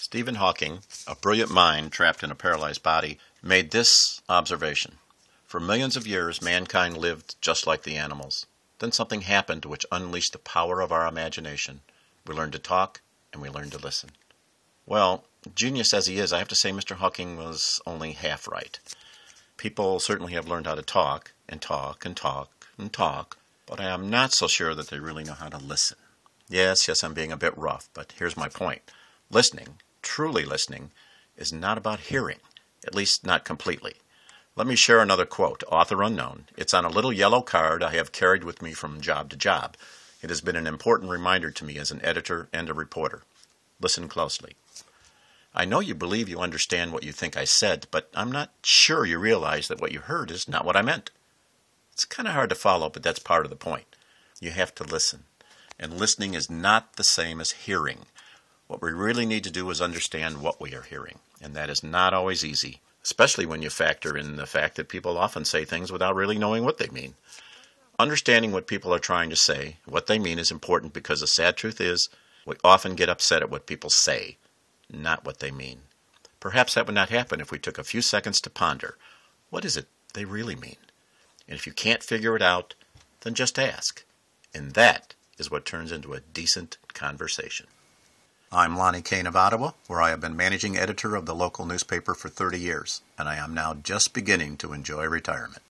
Stephen Hawking, a brilliant mind trapped in a paralyzed body, made this observation. For millions of years, mankind lived just like the animals. Then something happened which unleashed the power of our imagination. We learned to talk, and we learned to listen. Well, genius as he is, I have to say Mr. Hawking was only half right. People certainly have learned how to talk, and talk, and talk, and talk, but I am not so sure that they really know how to listen. Yes, I'm being a bit rough, but here's my point. Listening, truly listening, is not about hearing, at least not completely. Let me share another quote, author unknown. It's on a little yellow card I have carried with me from job to job. It has been an important reminder to me as an editor and a reporter. Listen closely. I know you believe you understand what you think I said, but I'm not sure you realize that what you heard is not what I meant. It's kind of hard to follow, but that's part of the point. You have to listen. And listening is not the same as hearing. What we really need to do is understand what we are hearing, and that is not always easy, especially when you factor in the fact that people often say things without really knowing what they mean. Understanding what people are trying to say, what they mean, is important because the sad truth is we often get upset at what people say, not what they mean. Perhaps that would not happen if we took a few seconds to ponder. What is it they really mean? And if you can't figure it out, then just ask. And that is what turns into a decent conversation. I'm Lonnie Kane of Ottawa, where I have been managing editor of the local newspaper for 30 years, and I am now just beginning to enjoy retirement.